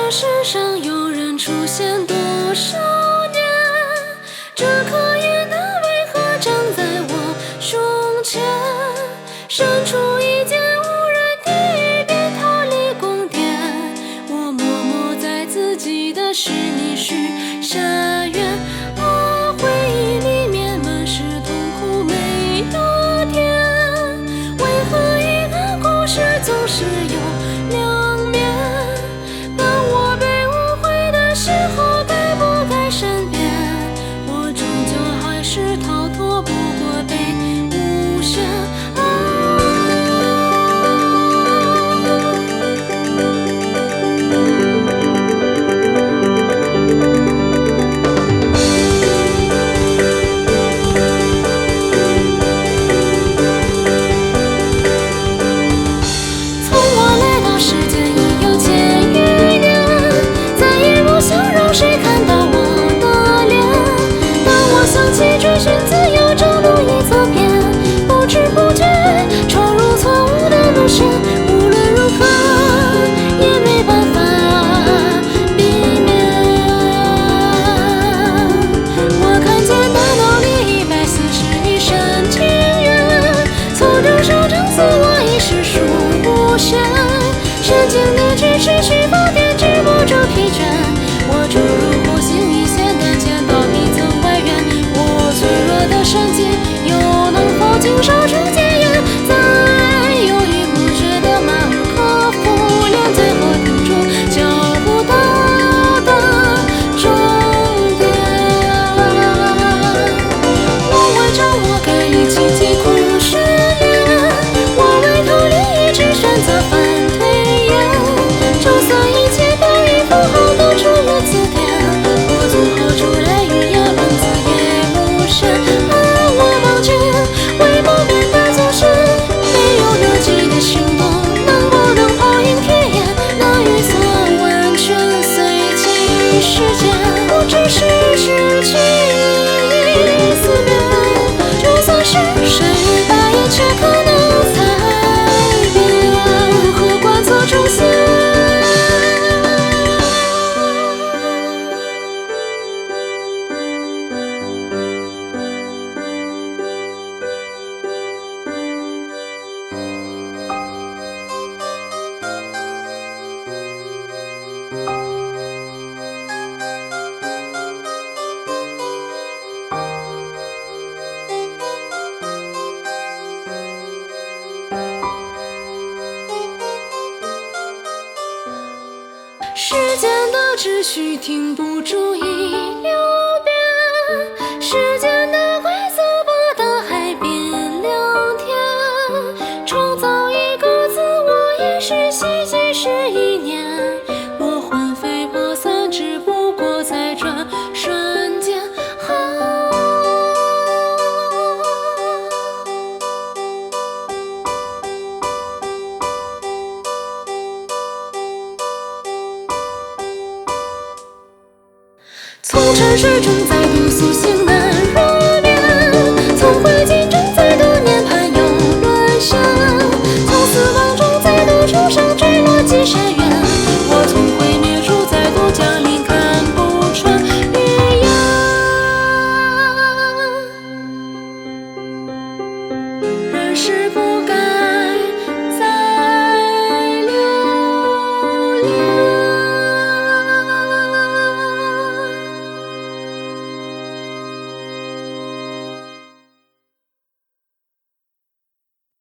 这世上有人出现多少年？这颗眼的为何长在我胸前？伸出一件无人的便逃离宫殿，我默默在自己的室里许下愿。回忆里面满是痛苦没有甜，为何一个故事总是有两面？当我被误会的时候，该不该善变？我终究还是逃脱不过被诬陷。选自由找路已走遍，不知不觉闯入错误的路线，无论如何也没办法避免。我看见大脑里141扇情缘，从中手掌自我已是数不限，神经理智持续发电，止不住疲倦。我注入火星一线，胆怯到底层外缘。脆弱的神经又能否经受住检验？在犹豫不决的马尔科夫连最后停住脚步到的终点。我为掌握该力气疾苦训练，我为逃离一直选择反推演，就算一切都与符号都出于字典，我组合出来语言文字我忘记为不变的走神，没有逻辑的行动，能不能抛硬体验？那预测完全随机时间，不只是失去思辨，就算是谁把一切可能猜遍，如何观测出现？时间的秩序停不住一流变，时间的规则把大海变两天，创造一个自我也是奇迹是一年，我魂飞魄散只不过在转瞬间。从沉睡中再度苏醒。